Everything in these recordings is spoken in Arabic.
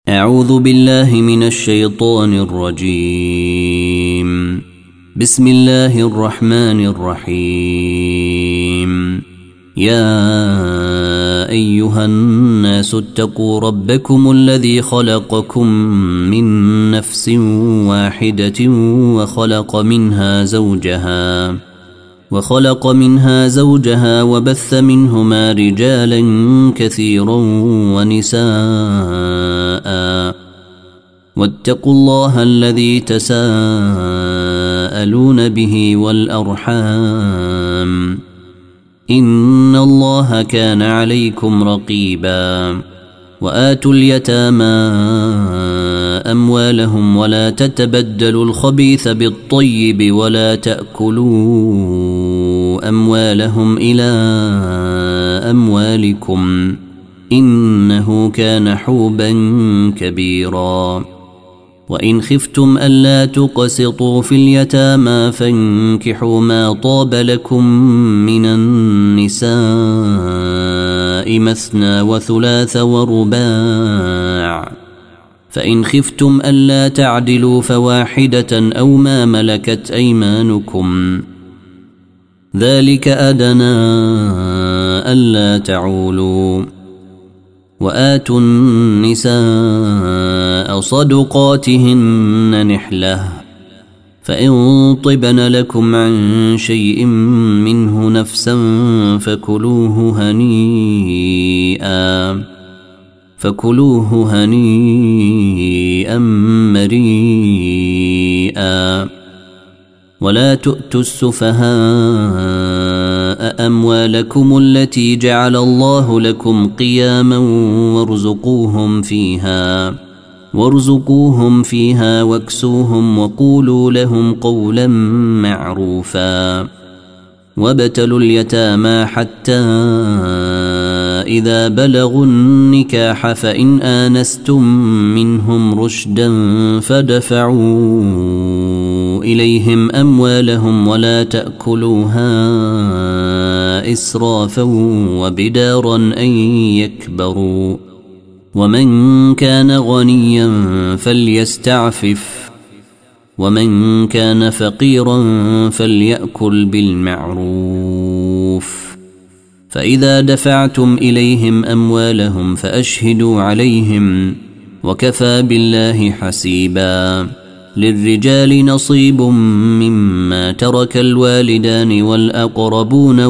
أعوذ بالله من الشيطان الرجيم. بسم الله الرحمن الرحيم. يا أيها الناس اتقوا ربكم الذي خلقكم من نفس واحدة وخلق منها زوجها وبث منهما رجالا كثيرا ونساء، واتقوا الله الذي تساءلون به والأرحام، إن الله كان عليكم رقيبا. وآتوا اليتامى أموالهم ولا تتبدلوا الخبيث بالطيب ولا تأكلوا أموالهم إلى أموالكم، إنه كان حوبا كبيرا. وإن خفتم ألا تقسطوا في اليتامى فانكحوا ما طاب لكم من النساء مثنى وثلاث ورباع، فإن خفتم ألا تعدلوا فواحدة أو ما ملكت أيمانكم، ذلك أدنى ألا تعولوا. وآتوا النساء صدقاتهن نحلة، فإن طبن لكم عن شيء منه نفسا فكلوه هنيئا مريئا. ولا تؤتوا السفهاء أموالكم التي جعل الله لكم قياما وارزقوهم فيها واكسوهم وقولوا لهم قولا معروفا. وابتلوا اليتامى حتى إذا بلغوا النكاح فإن آنستم منهم رشدا فدفعوا إليهم أموالهم ولا تأكلوها إسرافا وبدارا أن يكبروا. ومن كان غنيا فليستعفف، ومن كان فقيرا فليأكل بالمعروف. فإذا دفعتم إليهم أموالهم فأشهدوا عليهم، وكفى بالله حسيبا. للرجال نصيب مما ترك الوالدان والأقربون،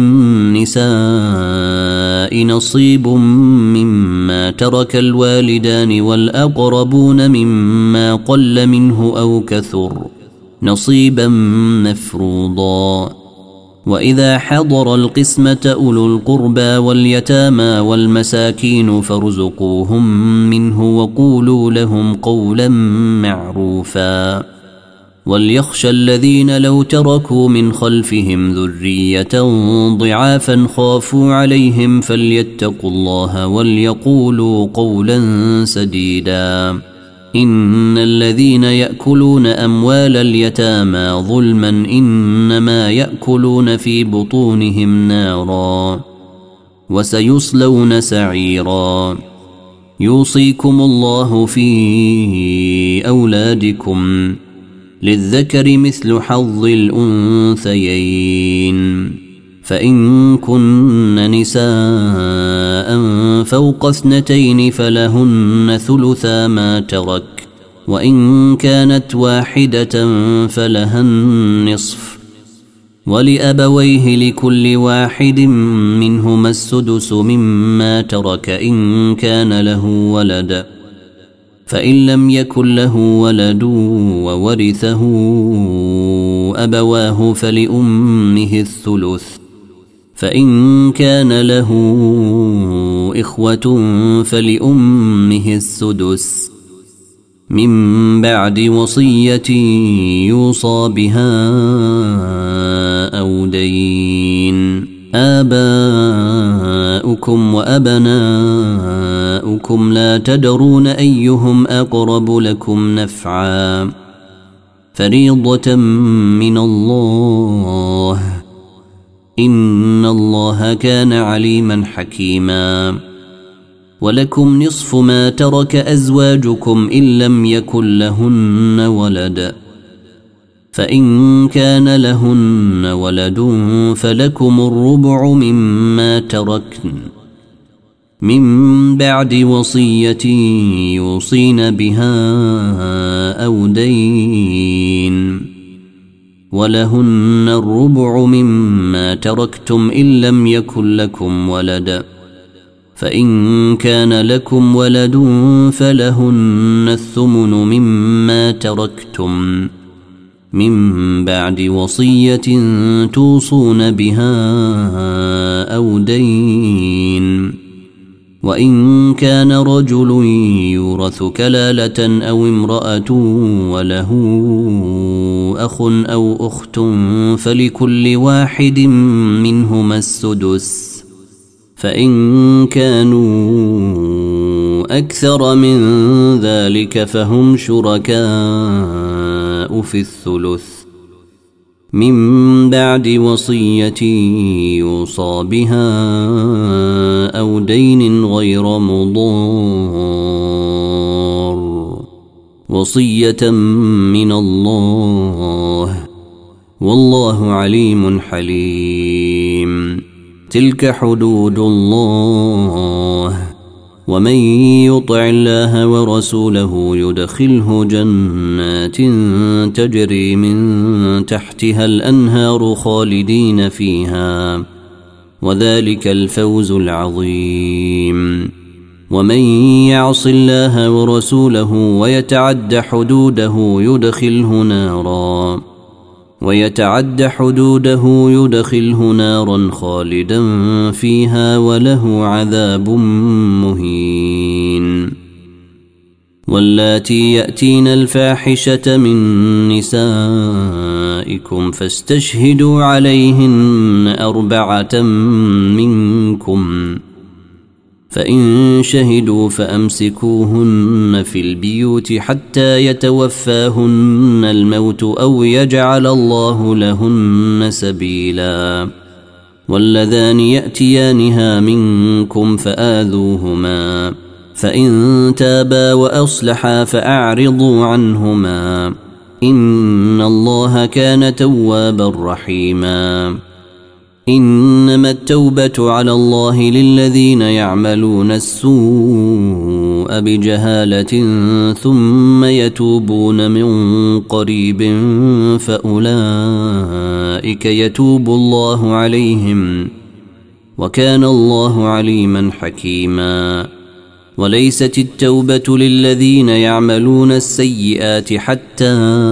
وللنساء نصيب مما ترك الوالدان والأقربون مما قل منه أو كثر، نصيبا مفروضا. وإذا حضر القسمة أولو القربى واليتامى والمساكين فارزقوهم منه وقولوا لهم قولا معروفا. وليخشى الذين لو تركوا من خلفهم ذرية ضعافا خافوا عليهم فليتقوا الله وليقولوا قولا سديدا. إن الذين يأكلون أموال اليتامى ظلما إنما يأكلون في بطونهم نارا وسيصلون سعيرا. يوصيكم الله في أولادكم، للذكر مثل حظ الأنثيين، فإن كن نساء فوق 2 فلهن ثلثا ما ترك، وإن كانت واحدة فلها النصف، ولأبويه لكل واحد منهما السدس مما ترك إن كان له ولد، فإن لم يكن له ولد وورثه أبواه فلأمه الثلث، فإن كان له إخوة فلأمه السدس، من بعد وصية يوصى بها أو دين. آباؤكم وأبناؤكم لا تدرون أيهم أقرب لكم نفعا، فريضة من الله، إن الله كان عليما حكيما. ولكم نصف ما ترك أزواجكم إن لم يكن لهن ولد فإن كان لهن ولد فلكم الربع مما تركن من بعد وصية يوصين بها أو دين ولهن الربع مما تركتم إن لم يكن لكم ولد فإن كان لكم ولد فلهن الثمن مما تركتم من بعد وصية توصون بها أو دين وإن كان رجل يورث كلالة أو امرأة وله أخ أو أخت فلكل واحد منهما السدس فإن كانوا أكثر من ذلك فهم شركاء في الثلث من بعد وصية يوصى بها أو دين غير مضار وصية من الله والله عليم حليم تلك حدود الله ومن يطع الله ورسوله يدخله جنات تجري من تحتها الأنهار خالدين فيها وذلك الفوز العظيم ومن يعص الله ورسوله ويتعد حدوده نارا خالدا فيها وله عذاب مهين واللاتي يأتين الفاحشة من نسائكم فاستشهدوا عليهن 4 منكم فإن شهدوا فأمسكوهن في البيوت حتى يتوفاهن الموت أو يجعل الله لهن سبيلا واللذان يأتيانها منكم فآذوهما فإن تابا وأصلحا فأعرضوا عنهما إن الله كان توابا رحيما إنما التوبة على الله للذين يعملون السوء بجهالة ثم يتوبون من قريب فأولئك يتوب الله عليهم وكان الله عليما حكيما وليست التوبة للذين يعملون السيئات حتى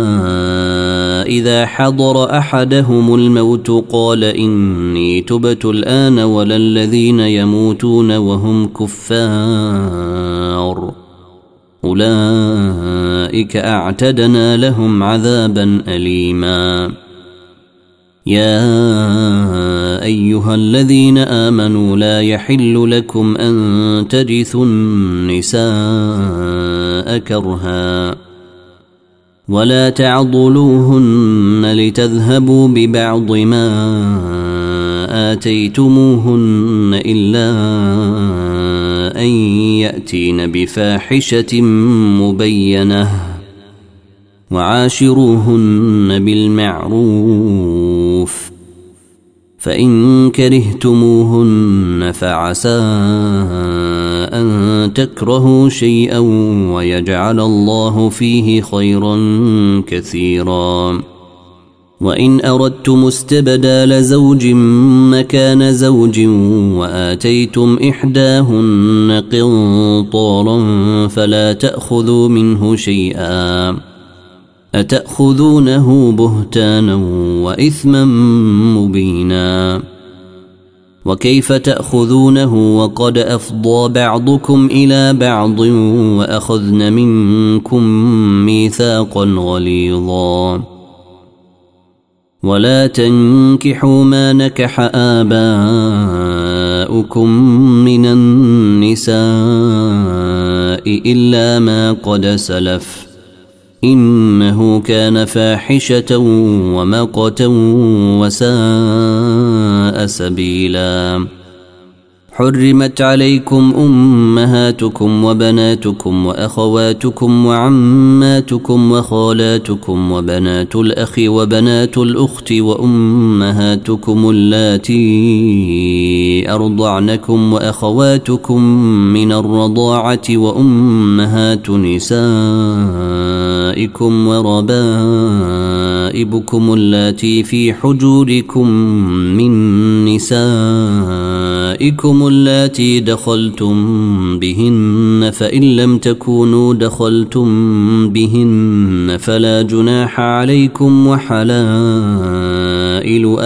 إذا حضر أحدهم الموت قال إني تبت الآن ولا الذين يموتون وهم كفار أولئك أعتدنا لهم عذابا أليما يا أيها الذين آمنوا لا يحل لكم أن ترثوا النساء كرها ولا تعضلوهن لتذهبوا ببعض ما آتيتموهن إلا أن يأتين بفاحشة مبينة وعاشروهن بالمعروف فإن كرهتموهن فعسى أن تكرهوا شيئا ويجعل الله فيه خيرا كثيرا وإن أردتم استبدال زوج مكان زوج وآتيتم إحداهن قنطارا فلا تأخذوا منه شيئا أتأخذونه بهتانا وإثما مبينا وكيف تأخذونه وقد أفضى بعضكم إلى بعض وأخذن منكم ميثاقا غليظا ولا تنكحوا ما نكح آباؤكم من النساء إلا ما قد سلف إنه كان فاحشة ومقتا وساء سبيلا حرمت عليكم أمهاتكم وبناتكم وأخواتكم وعماتكم وخالاتكم وبنات الأخ وبنات الأخت وأمهاتكم اللاتي أرضعنكم وأخواتكم من الرضاعة وأمهات نسائكم وربائبكم اللاتي في حجوركم من نسائكم اللاتي دخلتم بهن فإن لم تكونوا دخلتم بهن فلا جناح عليكم وحلائل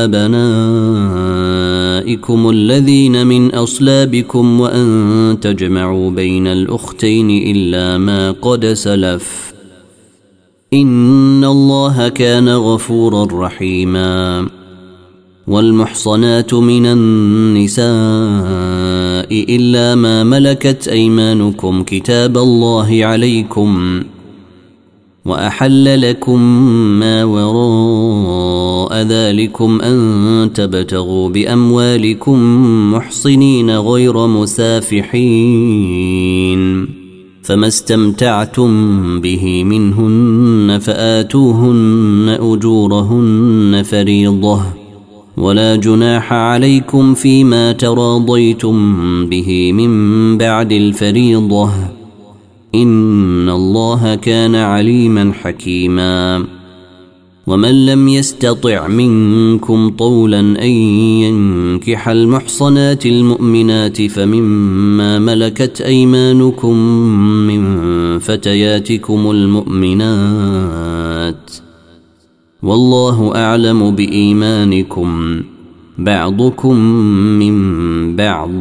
أبنائكم الذين من أصلابكم وأن تجمعوا بين الأختين إلا ما قد سلف إن الله كان غفورا رحيما. والمحصنات من النساء إلا ما ملكت أيمانكم كتاب الله عليكم وأحل لكم ما وراء ذلكم أن تبتغوا بأموالكم محصنين غير مسافحين فما استمتعتم به منهن فآتوهن أجورهن فريضة ولا جناح عليكم فيما تراضيتم به من بعد الفريضة إن الله كان عليما حكيما. ومن لم يستطع منكم طولا أن ينكح المحصنات المؤمنات فمما ملكت أيمانكم من فتياتكم المؤمنات والله أعلم بإيمانكم بعضكم من بعض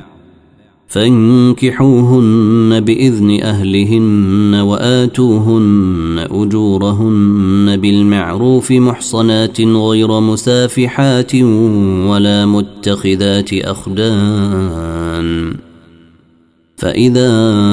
فانكحوهن بإذن أهلهن وآتوهن أجورهن بالمعروف محصنات غير مسافحات ولا متخذات أخدان فإذا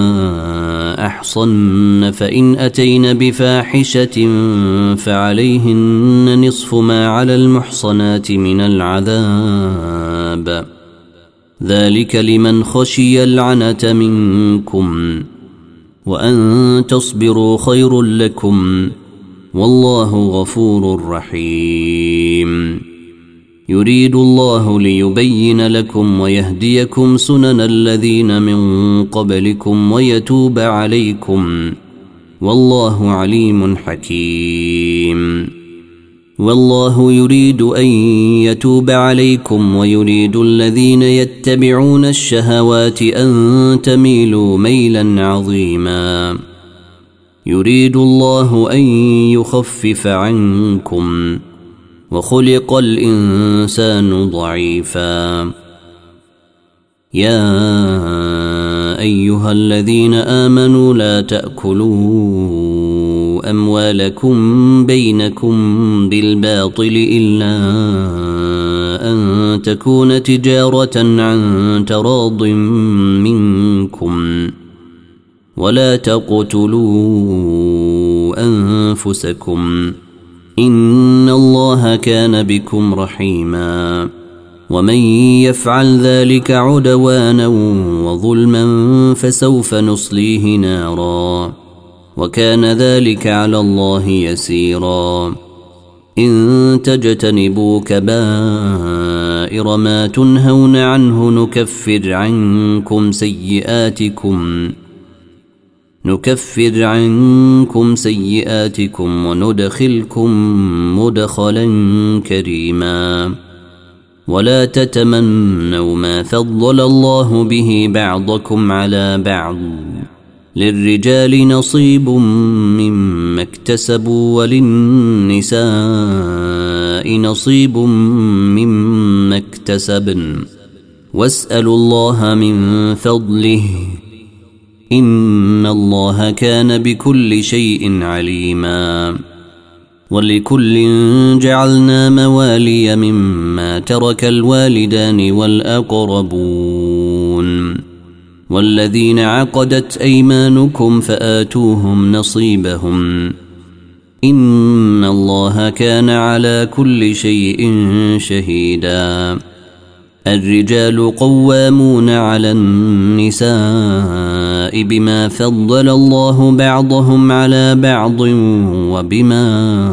أحصن فإن أتين بفاحشة فعليهن نصف ما على المحصنات من العذاب ذلك لمن خشي العنة منكم وأن تصبروا خير لكم والله غفور رحيم. يريد الله ليبين لكم ويهديكم سنن الذين من قبلكم ويتوب عليكم والله عليم حكيم. والله يريد أن يتوب عليكم ويريد الذين يتبعون الشهوات أن تميلوا ميلا عظيما. يريد الله أن يخفف عنكم وخلق الإنسان ضعيفا. يا أيها الذين آمنوا لا تأكلوا أموالكم بينكم بالباطل إلا أن تكون تجارة عن تراض منكم ولا تقتلوا أنفسكم إن الله كان بكم رحيما. ومن يفعل ذلك عدوانا وظلما فسوف نصليه نارا وكان ذلك على الله يسيرا. إن تجتنبوا كبائر ما تنهون عنه نكفر عنكم سيئاتكم وندخلكم مدخلا كريما. ولا تتمنوا ما فضل الله به بعضكم على بعض للرجال نصيب مما اكتسبوا وللنساء نصيب مما اكتسبن واسألوا الله من فضله إن الله كان بكل شيء عليما. ولكل جعلنا موالي مما ترك الوالدان والأقربون والذين عقدت أيمانكم فآتوهم نصيبهم إن الله كان على كل شيء شهيدا. الرجال قوامون على النساء بما فضل الله بعضهم على بعض وبما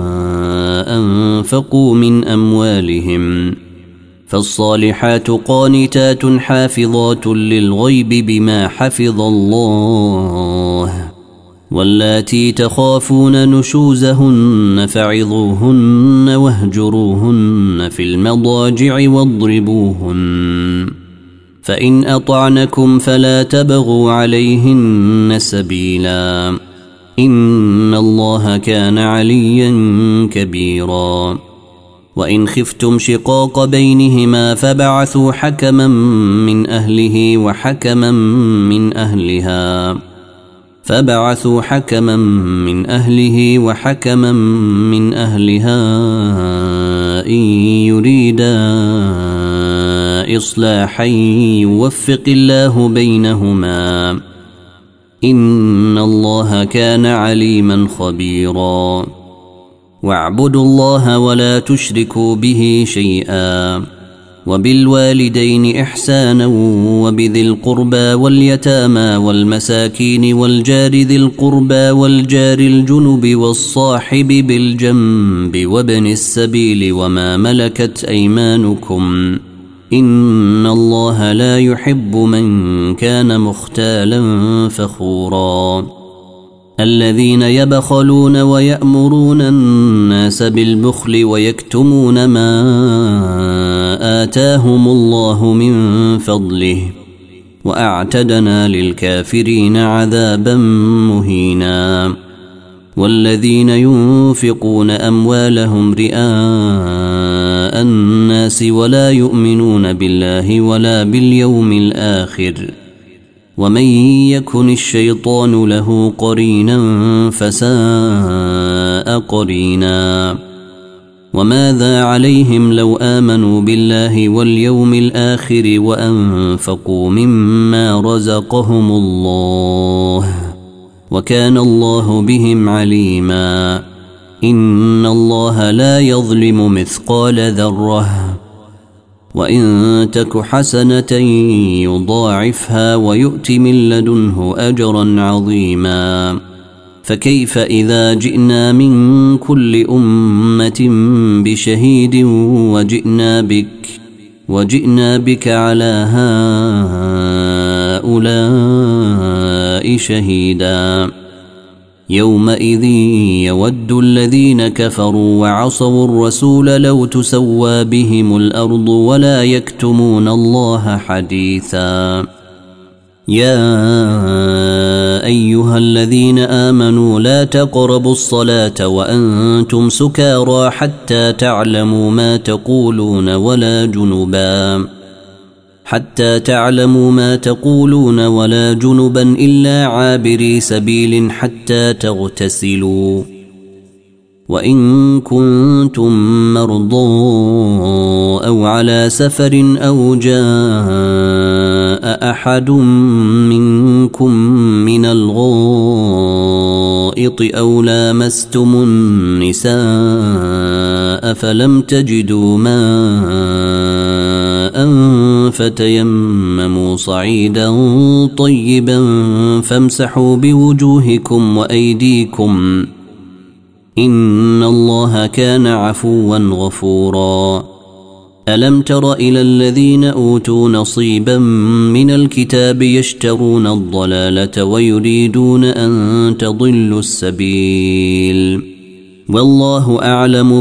أنفقوا من أموالهم. فالصالحات قانتات حافظات للغيب بما حفظ الله. واللاتي تخافون نشوزهن فعظوهن واهجروهن في المضاجع واضربوهن. فإن أطعنكم فلا تبغوا عليهن سبيلا إن الله كان عليا كبيرا. وإن خفتم شقاق بينهما فبعثوا حكما من أهله وحكما من أهلها إن يريدا إصلاحا يوفق الله بينهما إن الله كان عليما خبيرا. واعبدوا الله ولا تشركوا به شيئا وبالوالدين إحسانا وبذي القربى واليتامى والمساكين والجار ذي القربى والجار الجنب والصاحب بالجنب وابن السبيل وما ملكت أيمانكم إن الله لا يحب من كان مختالا فخورا. الذين يبخلون ويأمرون الناس بالبخل ويكتمون ما آتاهم الله من فضله وأعتدنا للكافرين عذابا مهينا. والذين ينفقون أموالهم رئاء الناس ولا يؤمنون بالله ولا باليوم الآخر ومن يكن الشيطان له قرينا فساء قرينا. وماذا عليهم لو آمنوا بالله واليوم الآخر وأنفقوا مما رزقهم الله وكان الله بهم عليما. إن الله لا يظلم مثقال ذرة وإن تك حسنة يضاعفها ويؤت من لدنه أجرا عظيما. فكيف إذا جئنا من كل أمة بشهيد وجئنا بك على هؤلاء شهيدا. يومئذ يود الذين كفروا وعصوا الرسول لو تسوى بهم الأرض ولا يكتمون الله حديثا. يا أيها الذين آمنوا لا تقربوا الصلاة وأنتم سكارى حتى تعلموا ما تقولون ولا جنبا إلا عابري سبيل حتى تغتسلوا. وإن كنتم مرضى أو على سفر أو جاء أحد منكم من الغائط أو لامستم النساء فلم تجدوا ماء فتيمموا صعيدا طيبا فامسحوا بوجوهكم وأيديكم إن الله كان عفوا غفورا. ألم تر إلى الذين أوتوا نصيبا من الكتاب يشترون الضلالة ويريدون أن تضلوا السبيل والله أعلم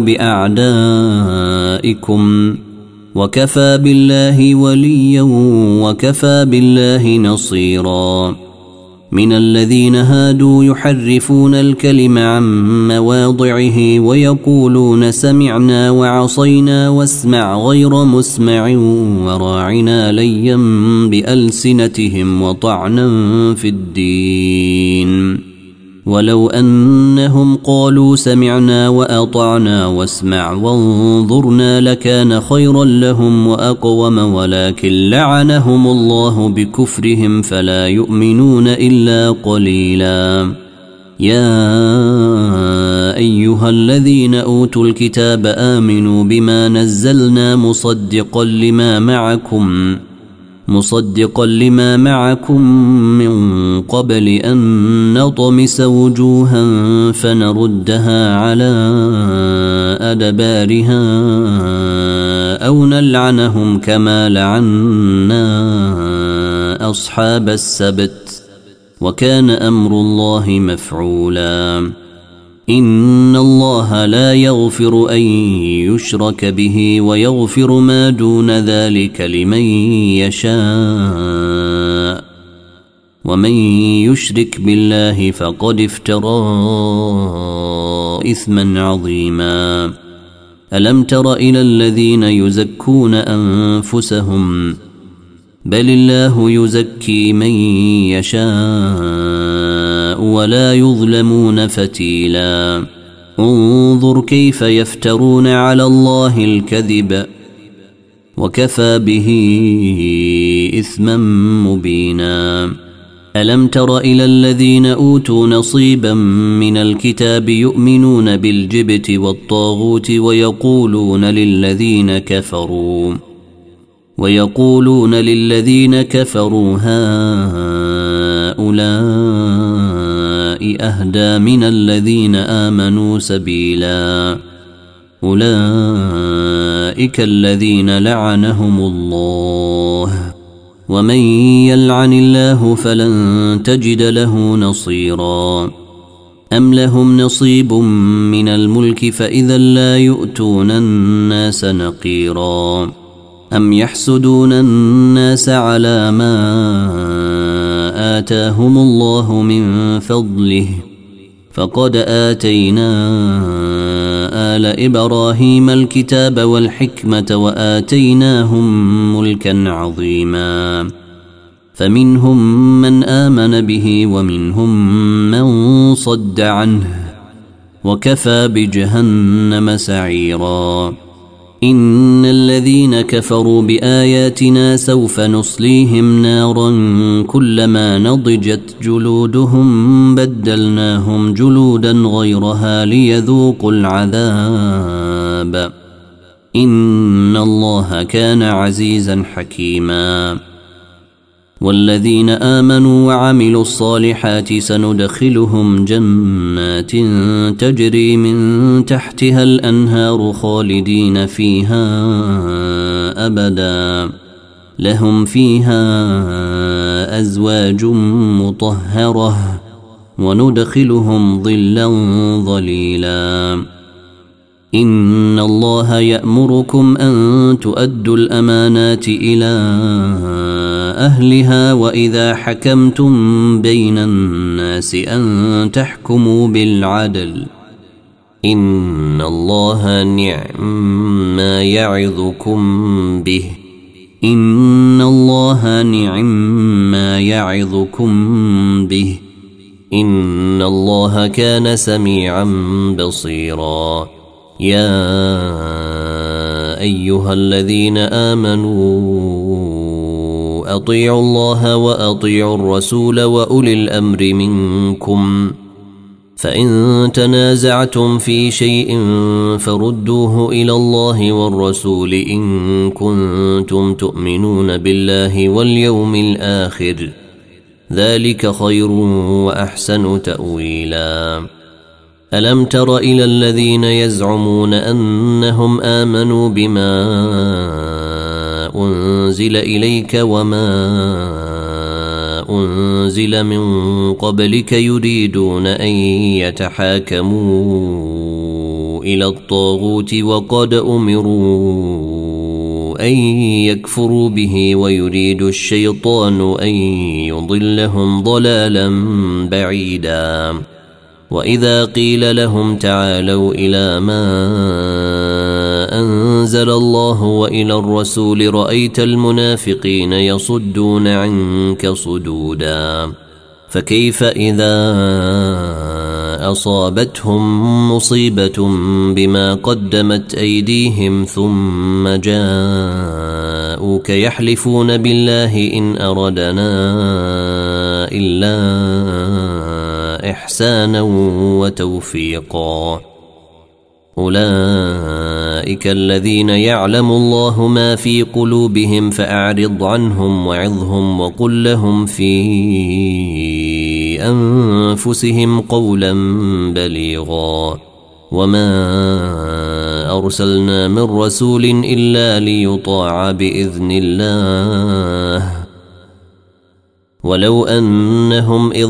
بأعدائكم وكفى بالله وليا وكفى بالله نصيرا. من الذين هادوا يحرفون الكلم عن مواضعه ويقولون سمعنا وعصينا واسمع غير مسمع وراعنا ليا بألسنتهم وطعنا في الدين. ولو أنهم قالوا سمعنا وأطعنا واسمع وانظرنا لكان خيرا لهم وأقوم ولكن لعنهم الله بكفرهم فلا يؤمنون إلا قليلا. يا أيها الذين أوتوا الكتاب آمنوا بما نزلنا مصدقا لما معكم من قبل أن نطمس وجوها فنردها على أدبارها أو نلعنهم كما لعنا أصحاب السبت وكان أمر الله مفعولا إن الله لا يغفر أن يشرك به ويغفر ما دون ذلك لمن يشاء ومن يشرك بالله فقد افترى إثما عظيما ألم تر إلى الذين يزكون أنفسهم بل الله يزكي من يشاء ولا يظلمون فتيلا انظر كيف يفترون على الله الكذب وكفى به إثما مبينا ألم تر إلى الذين أوتوا نصيبا من الكتاب يؤمنون بالجبت والطاغوت ويقولون للذين كفروا هؤلاء أهدى من الذين آمنوا سبيلا أولئك الذين لعنهم الله ومن يلعن الله فلن تجد له نصيرا أم لهم نصيب من الملك فإذا لا يؤتون الناس نقيرا أم يحسدون الناس على ما آتاهم الله من فضله فقد آتينا آل إبراهيم الكتاب والحكمة وآتيناهم ملكا عظيما فمنهم من آمن به ومنهم من صد عنه وكفى بجهنم سعيرا إن الذين كفروا بآياتنا سوف نصليهم نارا كلما نضجت جلودهم بدلناهم جلودا غيرها ليذوقوا العذاب إن الله كان عزيزا حكيما والذين آمنوا وعملوا الصالحات سندخلهم جنات تجري من تحتها الأنهار خالدين فيها أبدا لهم فيها أزواج مطهرة وندخلهم ظلا ظليلا إن الله يأمركم أن تؤدوا الأمانات إلى أهلها وإذا حكمتم بين الناس أن تحكموا بالعدل إن الله نعم ما يعظكم به إن الله نعم ما يعظكم به إن الله كان سميعا بصيرا يا أيها الذين آمنوا أطيعوا الله وأطيعوا الرسول وأولي الأمر منكم فإن تنازعتم في شيء فردوه إلى الله والرسول إن كنتم تؤمنون بالله واليوم الآخر ذلك خير وأحسن تأويلا ألم تر إلى الذين يزعمون أنهم آمنوا بما أنزل إليك وما أنزل من قبلك يريدون أن يتحاكموا إلى الطاغوت وقد أمروا أن يكفروا به ويريد الشيطان أن يضلهم ضلالا بعيدا وإذا قيل لهم تعالوا إلى ما أنزل الله وإلى الرسول رأيت المنافقين يصدون عنك صدودا فكيف إذا أصابتهم مصيبة بما قدمت أيديهم ثم جاءوك يحلفون بالله إن أردنا إلا وإحسانا وتوفيقا. أولئك الذين يعلم الله ما في قلوبهم فأعرض عنهم وعظهم وقل لهم في أنفسهم قولا بليغا. وما أرسلنا من رسول إلا ليطاع بإذن الله ولو أنهم إذ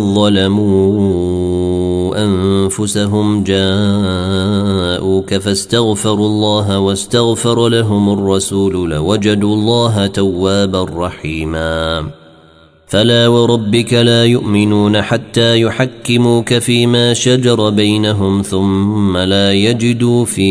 ظلموا أنفسهم جاءوك فاستغفروا الله واستغفر لهم الرسول لوجدوا الله توابا رحيما. فلا وربك لا يؤمنون حتى يحكموك فيما شجر بينهم ثم لا يجدوا في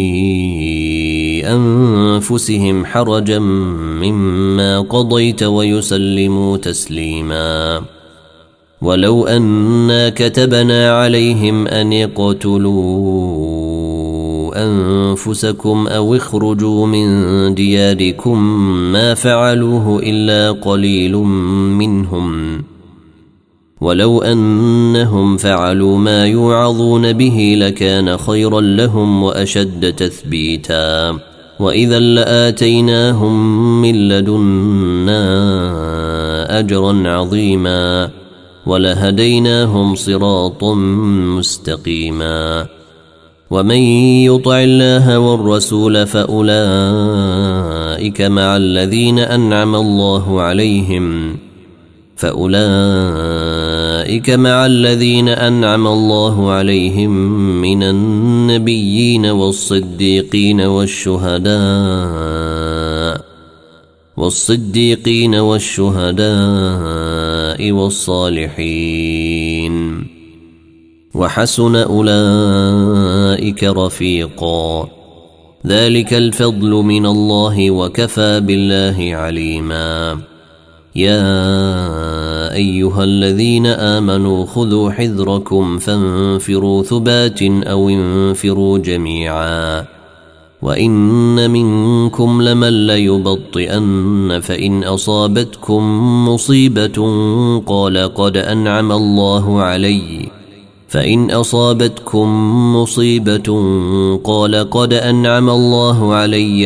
أنفسهم حرجا مما قضيت ويسلموا تسليما. ولو أنا كتبنا عليهم أن يقتلوا أنفسكم أو اخرجوا من دياركم ما فعلوه إلا قليل منهم ولو أنهم فعلوا ما يوعظون به لكان خيرا لهم وأشد تثبيتا. وإذا لآتيناهم من لدنا أجرا عظيما ولهديناهم صراطا مستقيما. ومن يطع الله والرسول فأولئك مع الذين أنعم الله عليهم من النبيين والصديقين والشهداء والصالحين وحسن أولئك رفيقا. ذلك الفضل من الله وكفى بالله عليما. يا أيها الذين آمنوا خذوا حذركم فانفروا ثبات أو انفروا جميعا. وإن منكم لمن ليبطئن فإن أصابتكم مصيبة قال قد أنعم الله علي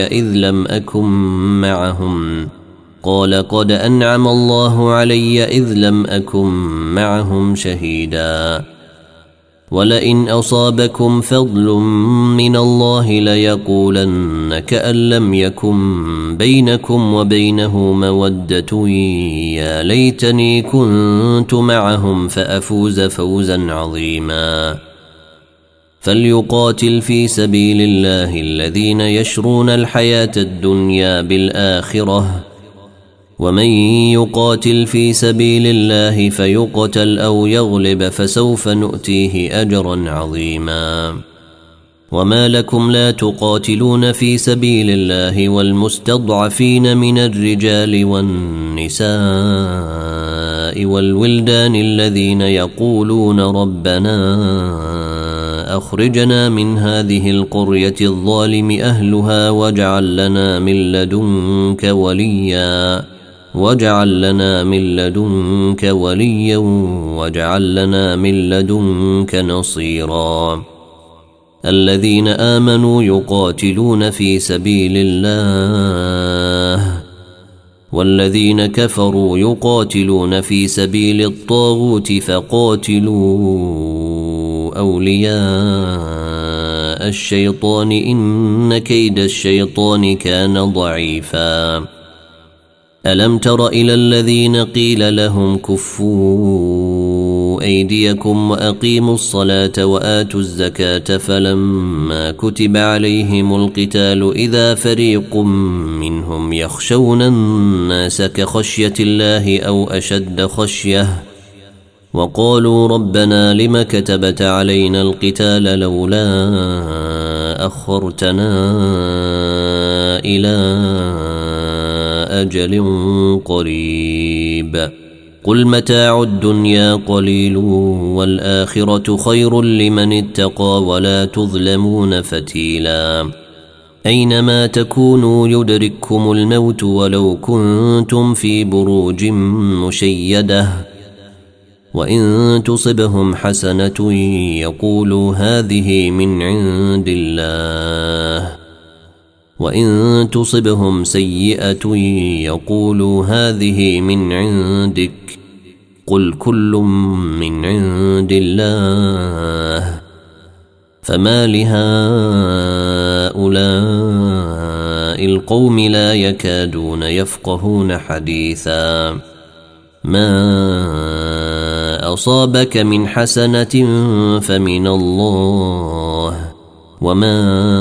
إذ لم أكن معهم شهيدا. ولئن أصابكم فضل من الله ليقولن كأن لم يكن بينكم وبينه مودة يا ليتني كنت معهم فأفوز فوزا عظيما. فليقاتل في سبيل الله الذين يشرون الحياة الدنيا بالآخرة ومن يقاتل في سبيل الله فيقتل أو يغلب فسوف نؤتيه أجرا عظيما. وما لكم لا تقاتلون في سبيل الله والمستضعفين من الرجال والنساء والولدان الذين يقولون ربنا أخرجنا من هذه القرية الظالم أهلها واجعل لنا من لدنك نصيرا. الذين آمنوا يقاتلون في سبيل الله والذين كفروا يقاتلون في سبيل الطاغوت فقاتلوا أولياء الشيطان إن كيد الشيطان كان ضعيفا. ألم تر إلى الذين قيل لهم كفوا أيديكم وأقيموا الصلاة وآتوا الزكاة فلما كتب عليهم القتال إذا فريق منهم يخشون الناس كخشية الله أو أشد خشية وقالوا ربنا لم كتبت علينا القتال لولا أخرتنا إلى أجل قريب قل متاع الدنيا قليل والآخرة خير لمن اتقى ولا تظلمون فتيلا. أينما تكونوا يدرككم الموت ولو كنتم في بروج مشيدة وإن تصبهم حسنة يقولوا هذه من عند الله، وإن تصبهم سيئة يقولوا هذه من عندك، قل كل من عند الله. فما لهؤلاء القوم لا يكادون يفقهون حديثا. ما أصابك من حسنة فمن الله، وما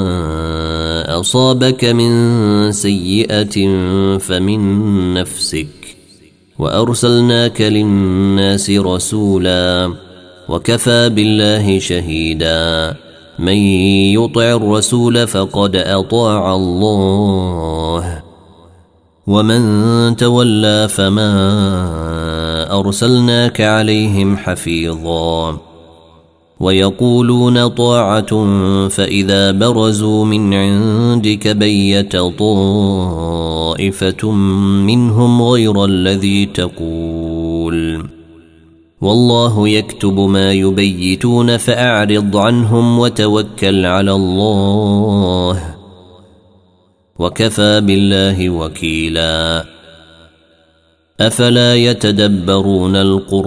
أصابك من سيئة فمن نفسك، وأرسلناك للناس رسولا وكفى بالله شهيدا. من يطع الرسول فقد أطاع الله، ومن تولى فما أرسلناك عليهم حفيظا. ويقولون طاعة فإذا برزوا من عندك بيت طائفة منهم غير الذي تقول، والله يكتب ما يبيتون فأعرض عنهم وتوكل على الله، وكفى بالله وكيلا. أفلا يتدبرون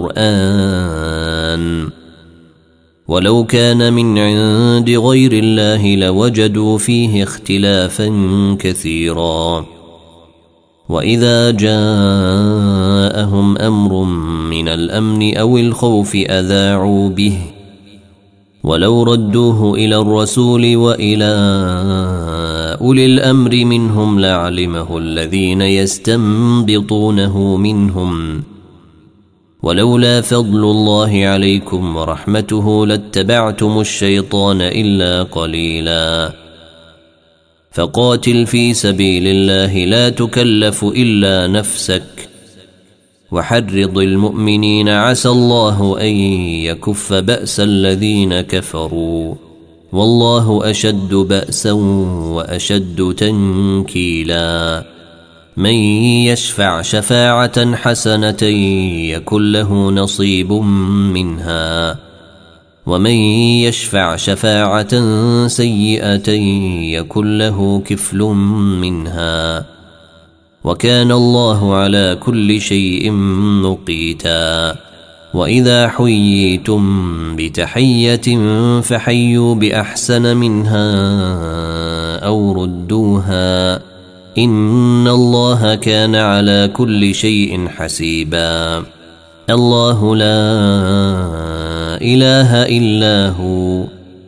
القرآن؟ ولو كان من عند غير الله لوجدوا فيه اختلافا كثيرا. وإذا جاءهم أمر من الأمن أو الخوف أذاعوا به، ولو ردوه إلى الرسول وإلى أولي الأمر منهم لعلمه الذين يستنبطونه منهم، ولولا فضل الله عليكم ورحمته لاتبعتم الشيطان إلا قليلا. فقاتل في سبيل الله لا تكلف إلا نفسك، وحرض المؤمنين عسى الله أن يكف بأس الذين كفروا، والله أشد بأسا وأشد تنكيلا. من يشفع شفاعة حسنة يكن له نصيب منها، ومن يشفع شفاعة سيئة يكن له كفل منها، وكان الله على كل شيء مقيتا. وإذا حييتم بتحية فحيوا بأحسن منها أو ردوها، إن الله كان على كل شيء حسيبا. الله لا إله إلا هو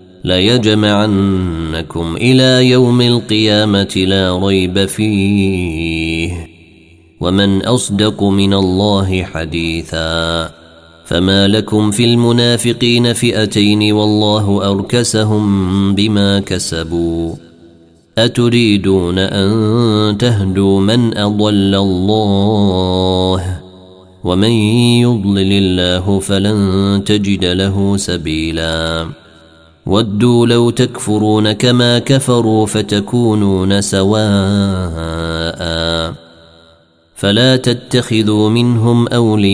ليجمعنكم إلى يوم القيامة لا ريب فيه، ومن أصدق من الله حديثا. فما لكم في المنافقين فئتين والله أركسهم بما كسبوا، أتريدون أن تهدوا من أضل الله، ومن يضلل الله فلن تجد له سبيلا. ودوا لو تكفرون كما كفروا فتكونون سواء، فلا تتخذوا منهم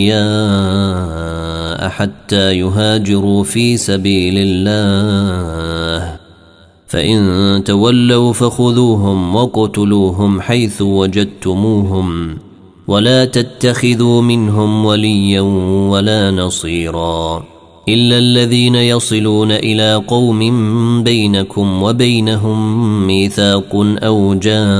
أولياء حتى يهاجروا في سبيل الله، فإن تولوا فخذوهم وقتلوهم حيث وجدتموهم، ولا تتخذوا منهم وليا ولا نصيرا، إلا الذين يصلون إلى قوم بينكم وبينهم ميثاق أو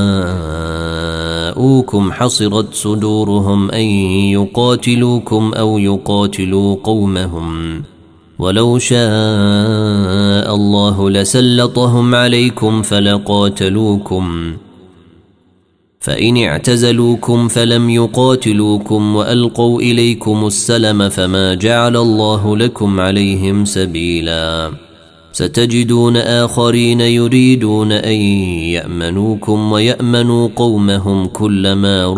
جاءوكم حصرت صدورهم أن يقاتلوكم أو يقاتلوا قومهم، ولو شاء الله لسلطهم عليكم فلقاتلوكم، فإن اعتزلوكم فلم يقاتلوكم وألقوا إليكم السلم فما جعل الله لكم عليهم سبيلا. ستجدون آخرين يريدون أن يأمنوكم ويأمنوا قومهم، كلما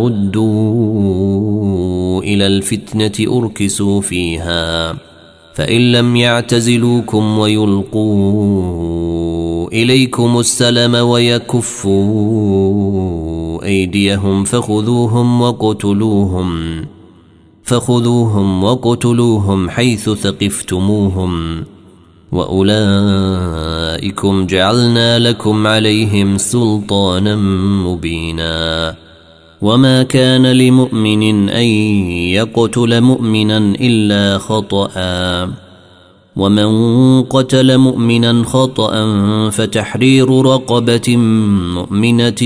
ردوا إلى الفتنة أركسوا فيها، فإن لم يعتزلوكم ويلقوا إليكم السلم ويكفوا أيديهم فخذوهم وقتلوهم، فخذوهم وقتلوهم حيث ثقفتموهم وأولئكم جعلنا لكم عليهم سلطانا مبينا وما كان لمؤمن أن يقتل مؤمنا إلا خطأ ومن قتل مؤمنا خطأ فتحرير رقبة مؤمنة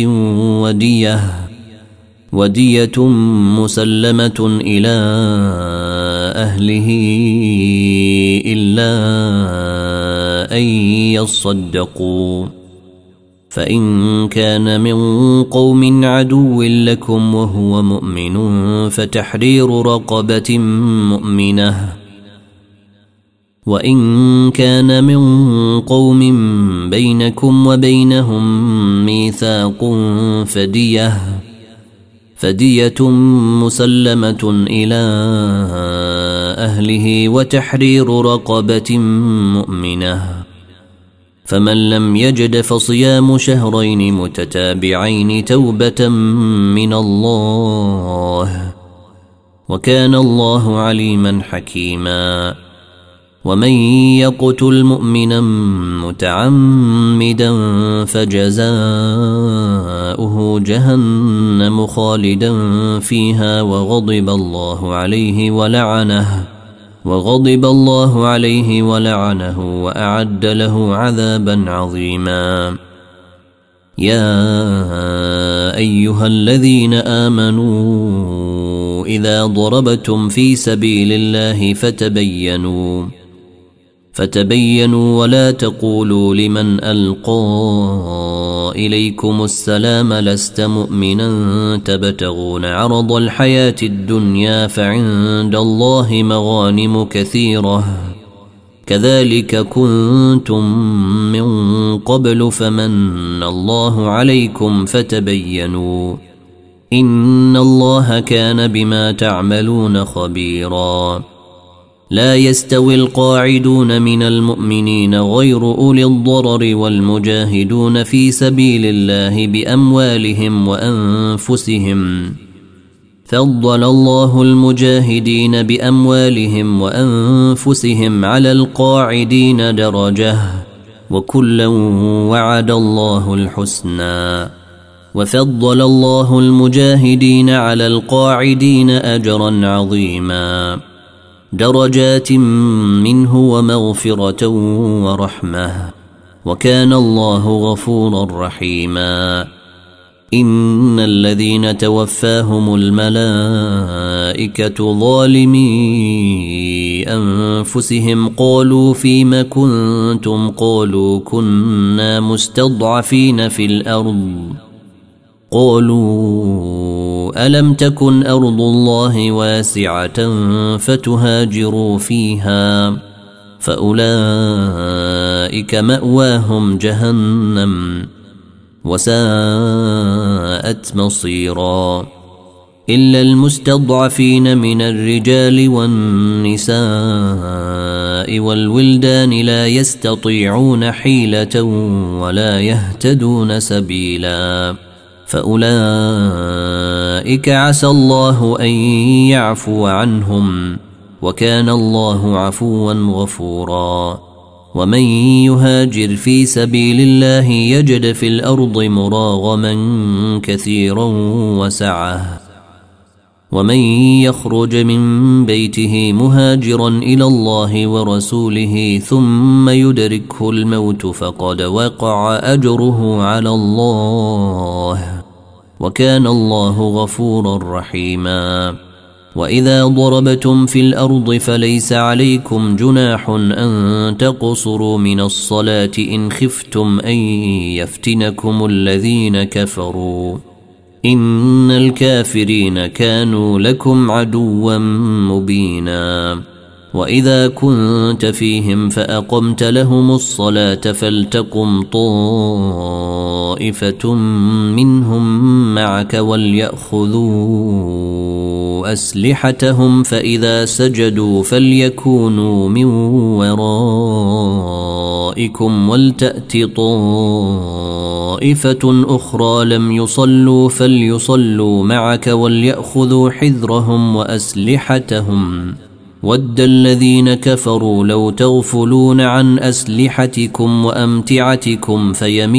ودية مسلمة إلى أهله إلا أن يصدقوا فإن كان من قوم عدو لكم وهو مؤمن فتحرير رقبة مؤمنة وإن كان من قوم بينكم وبينهم ميثاق فدية مسلمة إلى أهله وتحرير رقبة مؤمنة فمن لم يجد فصيام شهرين متتابعين توبة من الله وكان الله عليما حكيما ومن يقتل مؤمنا متعمدا فجزاؤه جهنم خالدا فيها وغضب الله عليه ولعنه وأعد له عذابا عظيما يا أيها الذين آمنوا إذا ضربتم في سبيل الله فتبينوا ولا تقولوا لمن ألقى إليكم السلام لست مؤمنا تبتغون عرض الحياة الدنيا فعند الله مغانم كثيرة كذلك كنتم من قبل فمن الله عليكم فتبينوا إن الله كان بما تعملون خبيرا لا يستوي القاعدون من المؤمنين غير أولي الضرر والمجاهدون في سبيل الله بأموالهم وأنفسهم فضل الله المجاهدين بأموالهم وأنفسهم على القاعدين درجة وكلا وعد الله الحسنى وفضل الله المجاهدين على القاعدين أجرا عظيما درجات منه ومغفرة ورحمة وكان الله غفورا رحيما إن الذين توفاهم الملائكة ظالمي أنفسهم قالوا فيم كنتم قالوا كنا مستضعفين في الأرض قالوا ألم تكن أرض الله واسعة فتهاجروا فيها فأولئك مأواهم جهنم وساءت مصيرا إلا المستضعفين من الرجال والنساء والولدان لا يستطيعون حيلة ولا يهتدون سبيلا فأولئك عسى الله أن يعفو عنهم وكان الله عفوا غفورا ومن يهاجر في سبيل الله يجد في الأرض مراغما كثيرا وسعة ومن يخرج من بيته مهاجرا إلى الله ورسوله ثم يدركه الموت فقد وقع أجره على الله وكان الله غفورا رحيما وإذا ضربتم في الأرض فليس عليكم جناح أن تقصروا من الصلاة إن خفتم أن يفتنكم الذين كفروا إن الكافرين كانوا لكم عدوا مبينا وإذا كنت فيهم فأقمت لهم الصلاة فلتقم طائفة منهم معك وليأخذوا أسلحتهم فإذا سجدوا فليكونوا من ورائكم ولتأت طائفة أخرى لم يصلوا فليصلوا معك وليأخذوا حذرهم وأسلحتهم ود الذين كفروا لو تغفلون عن أسلحتكم وأمتعتكم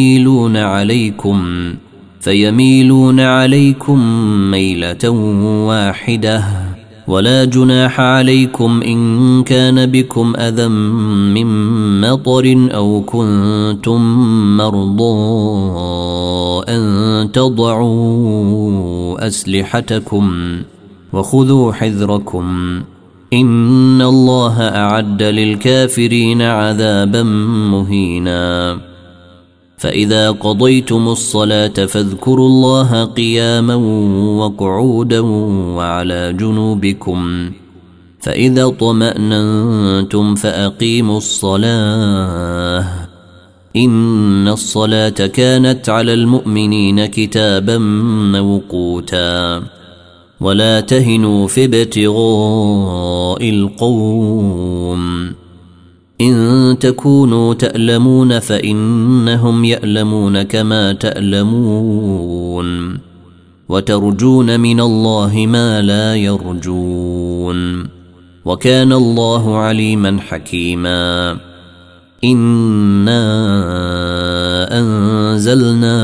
فيميلون عليكم ميلة واحدة ولا جناح عليكم إن كان بكم أذى من مطر أو كنتم مرضى أن تضعوا أسلحتكم وخذوا حذركم إن الله أعد للكافرين عذابا مهينا فإذا قضيتم الصلاة فاذكروا الله قياما وقعودا وعلى جنوبكم فإذا اطمأننتم فأقيموا الصلاة إن الصلاة كانت على المؤمنين كتابا موقوتا ولا تهنوا في ابتغاء القوم إن تكونوا تألمون فإنهم يألمون كما تألمون وترجون من الله ما لا يرجون وكان الله عليما حكيما إنا أنزلنا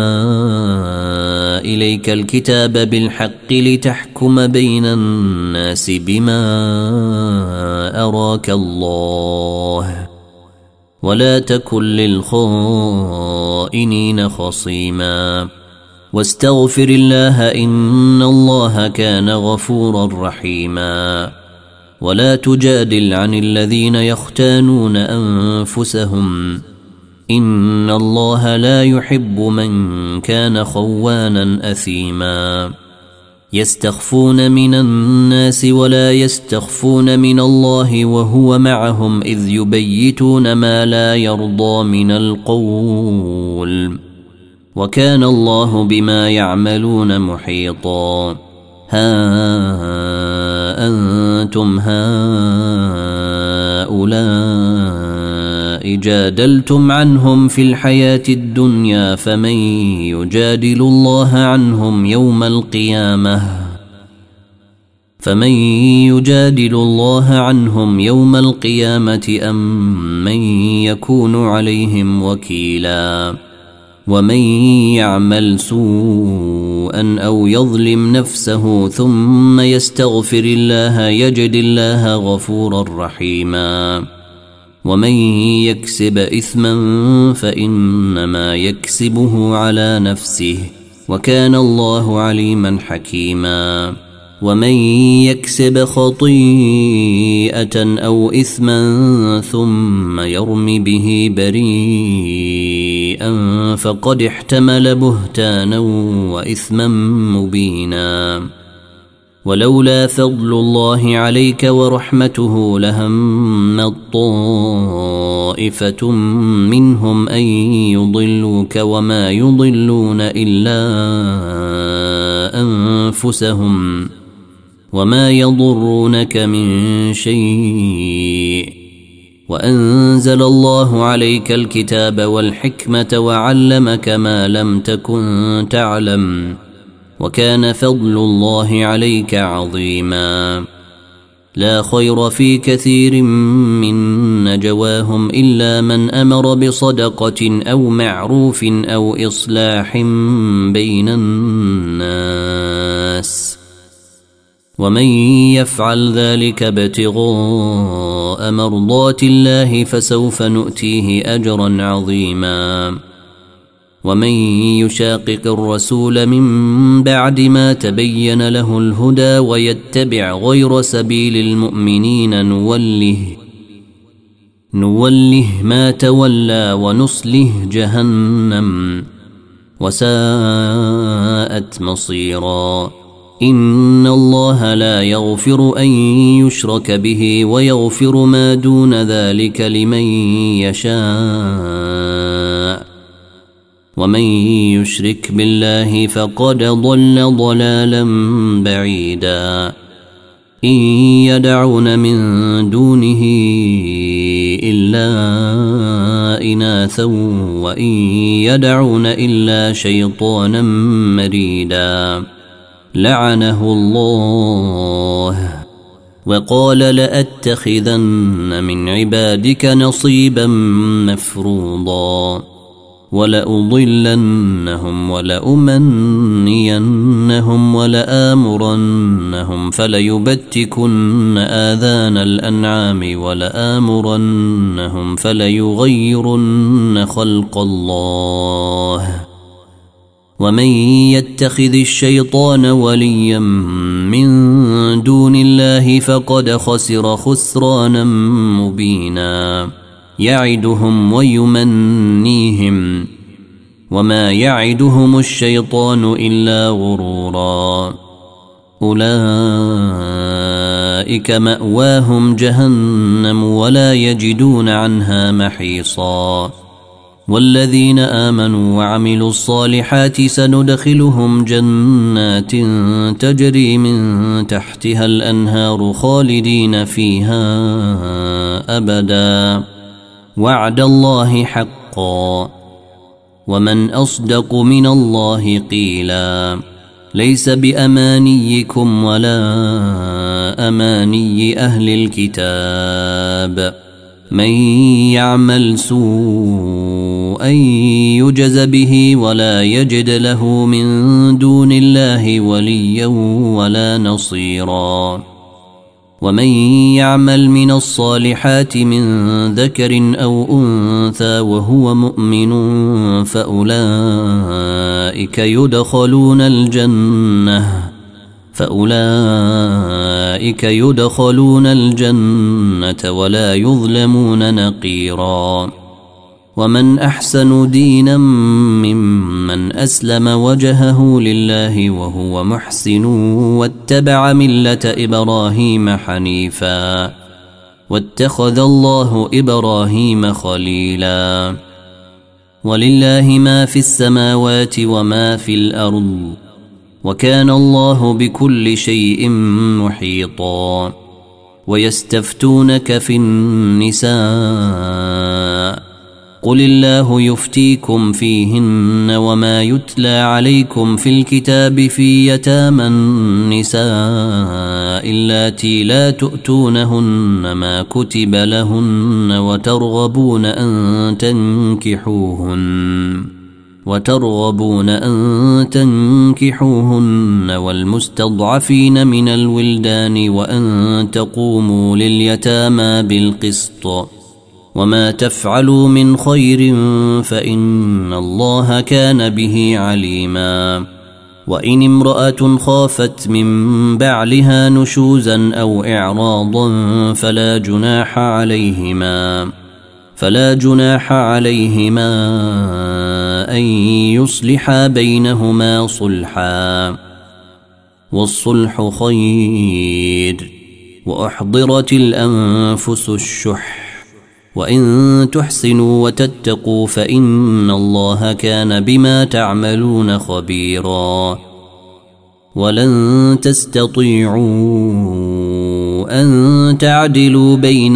إليك الكتاب بالحق لتحكم بين الناس بما أراك الله ولا تكن للخائنين خصيما واستغفر الله إن الله كان غفورا رحيما ولا تجادل عن الذين يختانون أنفسهم إن الله لا يحب من كان خوانا أثيما يستخفون من الناس ولا يستخفون من الله وهو معهم إذ يبيتون ما لا يرضى من القول وكان الله بما يعملون محيطا ها أنتم هؤلاء جادلتم عنهم في الحياة الدنيا فمن يجادل الله عنهم يوم القيامة أم من يكون عليهم وكيلا ومن يعمل سوءا أو يظلم نفسه ثم يستغفر الله يجد الله غفورا رحيما ومن يكسب إثما فإنما يكسبه على نفسه وكان الله عليما حكيما ومن يكسب خطيئة أو إثما ثم يرم به بريئا فقد احتمل بهتانا وإثما مبينا ولولا فضل الله عليك ورحمته لهم طائفة منهم أن يضلوك وما يضلون إلا أنفسهم وما يضرونك من شيء وأنزل الله عليك الكتاب والحكمة وعلمك ما لم تكن تعلم وكان فضل الله عليك عظيما لا خير في كثير من نجواهم إلا من أمر بصدقة أو معروف أو إصلاح بين الناس ومن يفعل ذلك ابتغاء مرضات الله فسوف نؤتيه أجرا عظيما ومن يشاقق الرسول من بعد ما تبين له الهدى ويتبع غير سبيل المؤمنين نوله ما تولى ونصله جهنم وساءت مصيرا إن الله لا يغفر أن يشرك به ويغفر ما دون ذلك لمن يشاء ومن يشرك بالله فقد ضل ضلالا بعيدا إن يدعون من دونه إلا إناثا وإن يدعون إلا شيطانا مريدا لعنه الله وقال لأتخذن من عبادك نصيبا مفروضا ولأضلنهم ولأمنينهم ولآمرنهم فليبتكن آذان الأنعام ولآمرنهم فليغيرن خلق الله ومن يتخذ الشيطان وليا من دون الله فقد خسر خسرانا مبينا يعدهم ويمنيهم وما يعدهم الشيطان إلا غرورا أولئك مأواهم جهنم ولا يجدون عنها محيصا والذين آمنوا وعملوا الصالحات سندخلهم جنات تجري من تحتها الأنهار خالدين فيها أبدا وعد الله حقا ومن أصدق من الله قيلا ليس بأمانيكم ولا أماني أهل الكتاب من يعمل سوءا يجز به ولا يجد له من دون الله وليا ولا نصيرا ومن يعمل من الصالحات من ذكر أو أنثى وهو مؤمن فأولئك يدخلون الجنة ولا يظلمون نقيرا ومن أحسن دينا ممن أسلم وجهه لله وهو محسن واتبع ملة إبراهيم حنيفا واتخذ الله إبراهيم خليلا ولله ما في السماوات وما في الأرض وكان الله بكل شيء محيطا ويستفتونك في النساء قل الله يفتيكم فيهن وما يتلى عليكم في الكتاب في يتامى النساء اللاتي لا تؤتونهن ما كتب لهن وترغبون أن تنكحوهن والمستضعفين من الولدان وأن تقوموا لليتامى بالقسط وما تفعلوا من خير فإن الله كان به عليما وإن امرأة خافت من بعلها نشوزا أو إعراضا فلا جناح عليهما أن يصلحا بينهما صلحا والصلح خير وأحضرت الأنفس الشح وإن تحسنوا وتتقوا فإن الله كان بما تعملون خبيرا ولن تستطيعوا أن تعدلوا بين